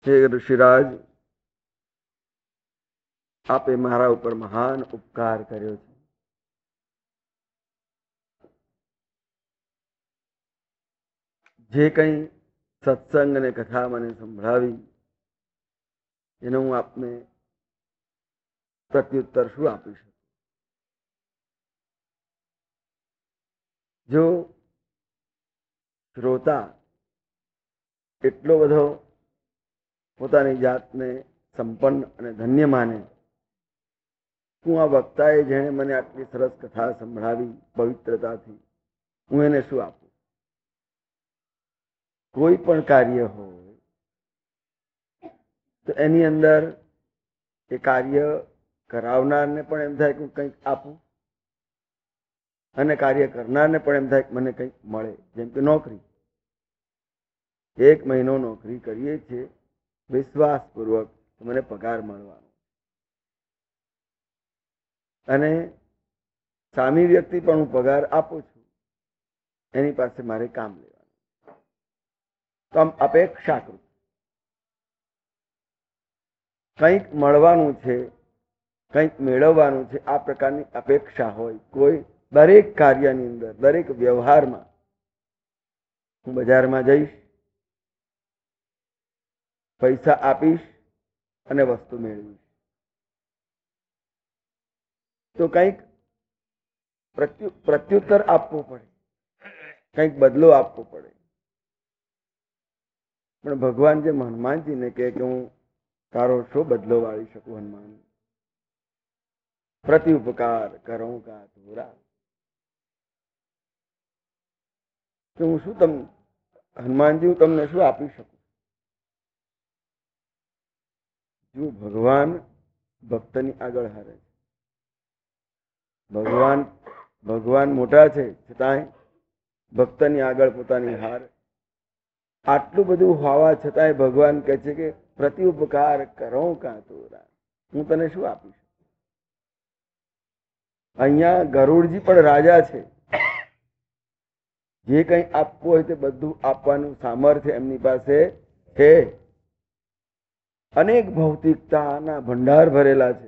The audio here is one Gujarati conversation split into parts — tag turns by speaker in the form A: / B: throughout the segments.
A: હે ઋષિરાજ, આપે મારા ઉપર મહાન ઉપકાર કર્યો છે. જે કંઈ સત્સંગ અને કથા મને સંભળાવી એનો હું આપને પ્રત્યુત્તર શું આપી શકું? જો શ્રોતા એટલો બધો પોતાની જાતને સંપન્ન અને ધન્ય માને, હું આ વક્તાએ જેણે મને આટલી સરસ કથા સંભળાવી પવિત્રતાથી, હું એને શું આપું? કોઈ પણ કાર્ય હોય તો એની અંદર એ કાર્ય કરાવનારને પણ એમ થાય કે હું કંઈક આપું, અને કાર્ય કરનારને પણ એમ થાય કે મને કંઈક મળે. જેમ કે નોકરી, 1 મહિનો નોકરી કરીએ છીએ વિશ્વાસપૂર્વક મને પગાર મળવાનો, અને સામી વ્યક્તિ પણ હું પગાર આપું છું, એની પાસે મારે કામ લેવાનું. તો આમ અપેક્ષાકૃત કંઈક મળવાનું છે, કંઈક મેળવવાનું છે, આ પ્રકારની અપેક્ષા હોય કોઈ દરેક કાર્યની અંદર, દરેક વ્યવહારમાં. હું બજારમાં જઈશ, પૈસા આપીશ અને વસ્તુ મેળવીશ, તો કંઈક પ્રત્યુત્તર આપવો પડે, કંઈક બદલો આપવો પડે. પણ ભગવાન જે હનુમાનજીને કહે કે હું તારો શો બદલો વાળી શકું? હનુમાન, પ્રતિ ઉપકાર કરો કા તોરા, કે હું શું હનુમાનજી હું તમને શું આપી શકું? જો ભગવાન ભક્તની આગળ હારે છે. ભગવાન મોટા છે છતાંય ભક્તની આગળ પોતાની હાર. આટલું બધું હોવા છતાંય ભગવાન કહે છે કે પ્રતિ ઉપકાર કરો કા તોરા, હું તને શું આપીશ? અહીંયા ગરુડજી પણ રાજા છે. જે કંઈ આપવું હોય તે બધું આપવાનું સામર્થ્ય એમની પાસે છે. અનેક ભૌતિકતાના ભંડાર ભરેલા છે,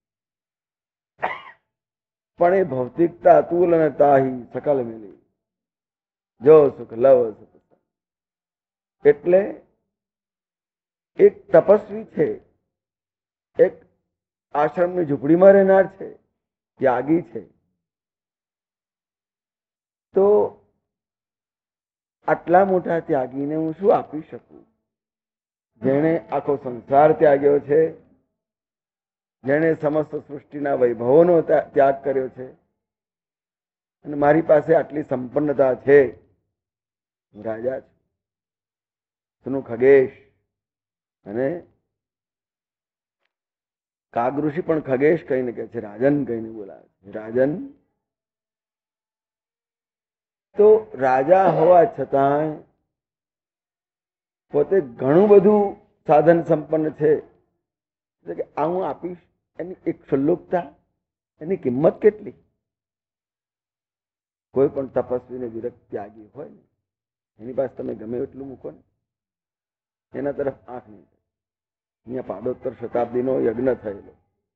A: પણ એ ભૌતિકતા તુલ અને તાહી સકલ મિલી, જો સુખ લવ સુખ. એટલે એક તપસ્વી છે, એક આશ્રમની ઝૂંપડીમાં રહેનાર છે, ત્યાગી છે. તો આટલા મોટા ત્યાગીને હું શું આપી શકું? જેણે આખો સંસાર ત્યાગ્યો છે, જેણે સમસ્ત સૃષ્ટિના વૈભવોનો ત્યાગ કર્યો છે, અને મારી પાસે આટલી સંપન્નતા છે. રાજા છે, તેનું ખગેશ અને કાગઋષિ પણ ખગેશ કહીને કહે છે, રાજન કહીને બોલાવે છે. રાજન તો રાજા હોવા છતાંય પોતે ઘણું બધું સાધન સંપન્ન છે, એટલે કે આ હું આપીશ, એની એક ક્ષુલ્લકતા, એની કિંમત કેટલી? કોઈ પણ તપસ્વીને વિરક્ત ત્યાગી હોય ને, એની પાસે તમે ગમે એટલું મૂકો ને, એના તરફ આંખ નહીં. અહીંયા પાડોત્તર શતાબ્દીનો યજ્ઞ થયેલો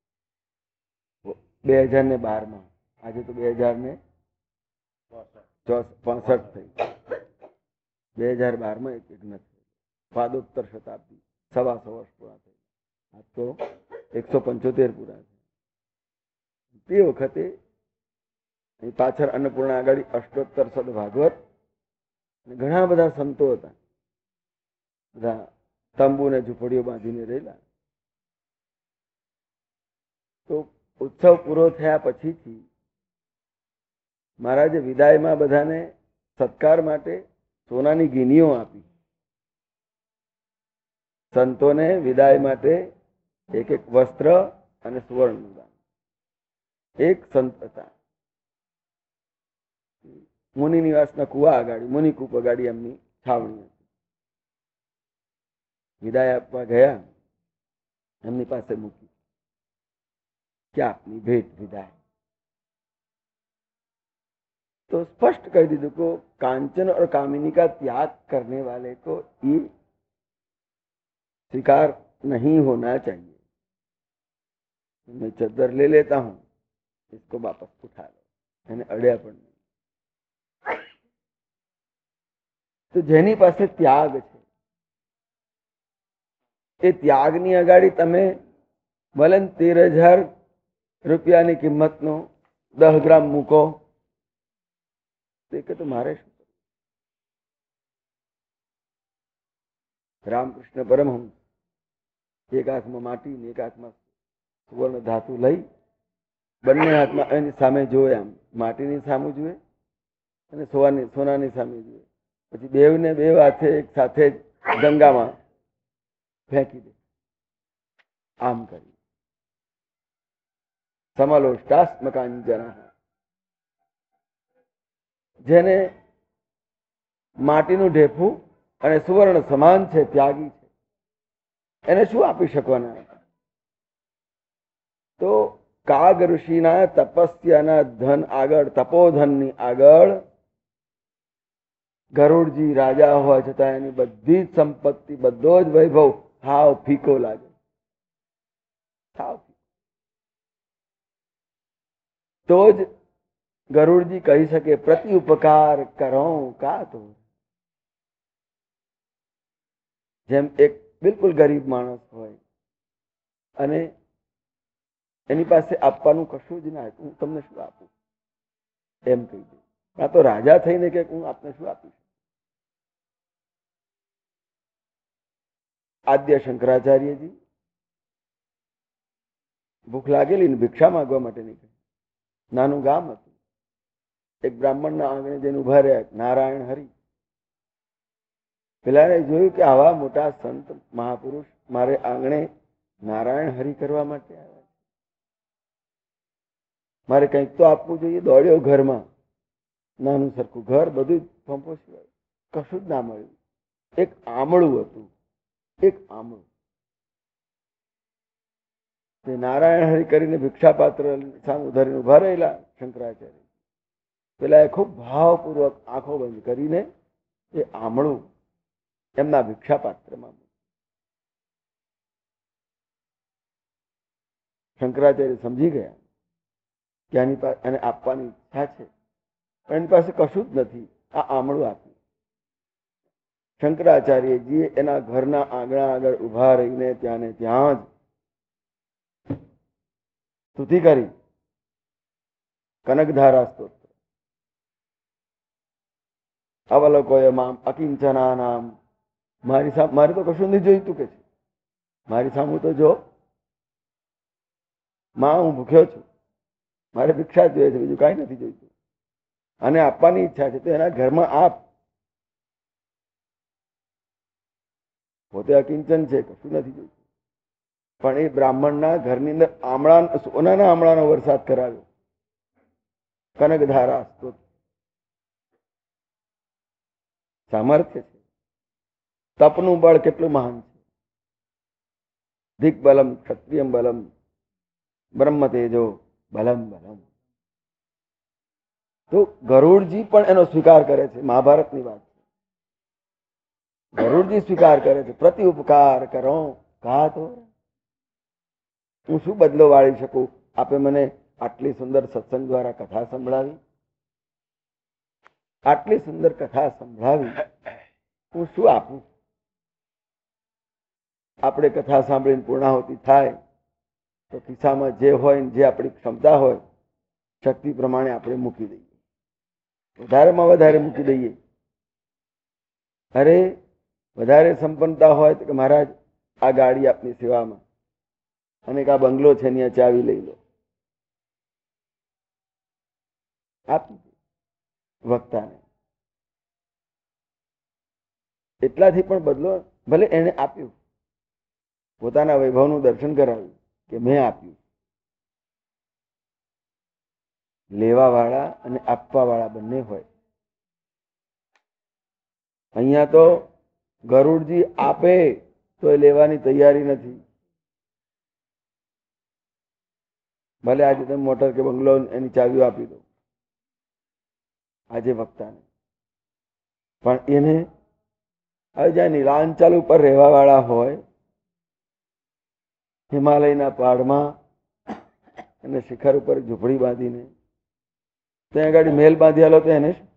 A: 2012માં, આજે તો 2065 થઈ. 2012માં એક યજ્ઞ થયેલો, પાદોત્તર શતાબ્દી, 125 વર્ષ પૂરા થઈ. આજ તો 175 પૂરા છે. તે વખતે પાછળ અન્નપૂર્ણા આગળ અષ્ટોત્તર સદ ભાગવત, ઘણા બધા સંતો હતા, બધા તંબુ ને ઝૂંપડીઓ બાંધીને રહેલા. તો ઉત્સવ પૂરો થયા પછીથી મહારાજે વિદાયમાં બધાને સત્કાર માટે સોનાની ગિનીઓ આપી. સંતોને વિદાય માટે એક એક વસ્ત્ર અને સુવર્ણનું દાન. એક સંત હતા, મુનિ નિવાસના કુવા આગાડી, મુનિકૂપ આગાડી એમની છાવણી હતી. વિદાય આપવા ગયા, એમની પાસે મૂકી કે આપની ભેટ વિદાય. तो स्पष्ट कह दीजिए को कांचन और कामिनी का त्याग करने वाले को ये स्वीकार नहीं होना चाहिए। मैं चद्दर ले लेता हूं, इसको वापस उठा लो, એને અડ્યા પણ નહીં। તો જેની પાસે ત્યાગ છે, એ ત્યાગની અગાડી તમે ભલે 13,000 રૂપિયાની કિંમતનો 10 ગ્રામ મૂકો, તો મારે શું? રામકૃષ્ણ પરમહંસ એક હાથમાં માટી ને એક હાથમાં સુવર્ણ ધાતુ લઈ બંને હાથમાં એની સામે જોવે, આમ માટીની સામે જુએ અને સોનાની સામે જુએ, પછી બેવને બે હાથે એક સાથે જ ગંગામાં ફેંકી દે, આમ કરી સમલોષ્ટાસ્મકાંજન। જેને માટીનું ઢેફું અને સુવર્ણ સમાન છે, ત્યાગી છે, એને શું આપી શકવાના હતા? તો કાગ ઋષિના તપસ્યાના ધન આગળ, તપોધનની આગળ ગરુડજી રાજા હોવા છતાં એની બધી જ સંપત્તિ, બધો જ વૈભવ હાવ ફીકો લાગે, હાવ ફીકો। તો જ ગરુડજી કહી શકે પ્રતિ ઉપકાર કરો કા તો। જેમ એક બિલકુલ ગરીબ માણસ હોય અને એની પાસે આપવાનું કશું જ ના હોય, હું તમને શું આપું એમ કહી દઉં, આ તો રાજા થઈને કે હું આપને શું આપીશ? આદ્ય શંકરાચાર્યજી ભૂખ લાગેલી ને ભિક્ષા માંગવા માટે નીકળ્યા। નાનું ગામ હતું, એક બ્રાહ્મણના આંગણે જઈને ઉભા રહ્યા, નારાયણ હરિ। પેલાને જોયું કે આવા મોટા સંત મહાપુરુષ મારે આંગણે નારાયણ હરિ કરવા માટે આવ્યા, મારે કંઈક તો આપવું જોઈએ। દોડ્યો ઘરમાં, નાનું સરખું ઘર, બધું પંપો સિવાય કશું જ ના મળ્યું। એક આમળું હતું, એક આમળું। તે નારાયણ હરિ કરીને ભિક્ષા પાત્ર સામે ધરીને ઉભા રહેલા શંકરાચાર્ય, પેલા એ ખૂબ ભાવપૂર્વક આંખો બંધ કરીને એ આમળું એમના ભિક્ષા પાત્રમાં, શંકરાચાર્ય સમજી ગયા કે આની પાસે એને આપવાની ઈચ્છા છે, પણ એની પાસે કશું જ નથી, આ આમળું આપ્યું। શંકરાચાર્યજીએ એના ઘરના આંગણા આગળ ઉભા રહીને ત્યાં ને ત્યાં જ સ્તુતિ કરી, કનકધારા સ્તોત્ર। અવલોકય મામ અકિંચના નામ, મારે તો કશું નથી જોઈતું કે છે, મારી સામે તો જો, માં હું ભૂખ્યો છું, મારે ભિક્ષા જ જોઈએ છે, બીજું કાંઈ નથી જોઈતું, અને આપવાની ઈચ્છા છે તો એના ઘરમાં આપ। પોતે અકિંચન છે, કશું નથી જોઈતું, પણ એ બ્રાહ્મણના ઘરની અંદર સોનાના આમળાનો વરસાદ કરાવ્યો, કનકધારા સ્તોત્ર। સામર્થ્ય છે, તપનું બળ કેટલું મહાન છે। દિગ્બલમ ક્ષત્રિયમ બલમ બ્રહ્મ તેજો બલમ બલમ। તો ગરુડજી પણ એનો સ્વીકાર કરે છે, મહાભારતની વાત છે। ગરુડજી સ્વીકાર કરે છે, પ્રતિ ઉપકાર કરો કા તો। હું શું બદલો વાળી શકું? આપે મને આટલી સુંદર સત્સંગ દ્વારા કથા સંભળાવી, આટલી સુંદર કથા સંભળાવી, હું શું આપું? આપણે કથા સાંભળીને પૂર્ણાહુતિ થાય તો ખિસ્સામાં જે હોય, જે આપણી ક્ષમતા હોય, શક્તિ પ્રમાણે આપણે મૂકી દઈએ, વધારેમાં વધારે મૂકી દઈએ। અરે વધારે સંપન્નતા હોય તો કે મહારાજ આ ગાડી આપની સેવામાં, અને આ બંગલો છે એની ચાવી લઈ લો, આપી વક્તાને। એટલાથી પણ બદલો, ભલે એને આપ્યું, પોતાના વૈભવનું દર્શન કરાવ્યું કે મેં આપ્યું। લેવા વાળા અને આપવા વાળા બંને હોય। અહીંયા તો ગરુડજી આપે તો એ લેવાની તૈયારી નથી। ભલે આજે તમે મોટર કે બંગલો એની ચાવીઓ આપી દો આજે વક્તાને, પણ એને હવે જ્યાં નીલાંચલ ઉપર રહેવા વાળા હોય હિમાલયના પહાડમાં અને શિખર ઉપર ઝૂંપડી બાંધીને ત્યાં આગળ મહેલ બાંધેલો તો એને શું?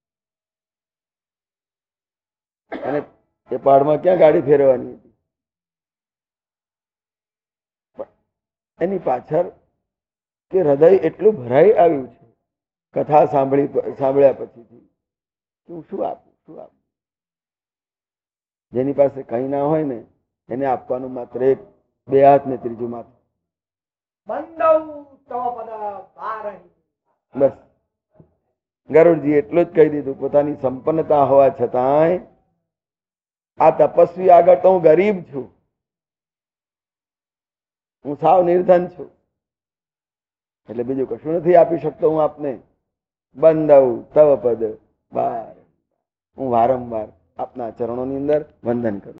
A: અને એ પહાડમાં ક્યાં ગાડી ફેરવાની હતી? એની પાછળ કે હૃદય એટલું ભરાઈ આવ્યું છે કથા સાંભળ્યા પછીથી કે હું શું આપું, શું આપું? જેની પાસે કઈ ના હોય ને એને આપવાનું માત્ર એક બે હાથ ને ત્રીજું માથું. બસ ગરુડજી એટલું જ કહી દીધું. પોતાની સંપન્નતા હોવા છતાંય આ તપસ્વી આગળ તો હું ગરીબ છું, હું સાવ નિર્ધન છું, એટલે બીજું કશું નથી આપી શકતો હું આપને. બંધવ તવ પદ બાર, હું વારંવાર આપના ચરણોની અંદર વંદન કરું.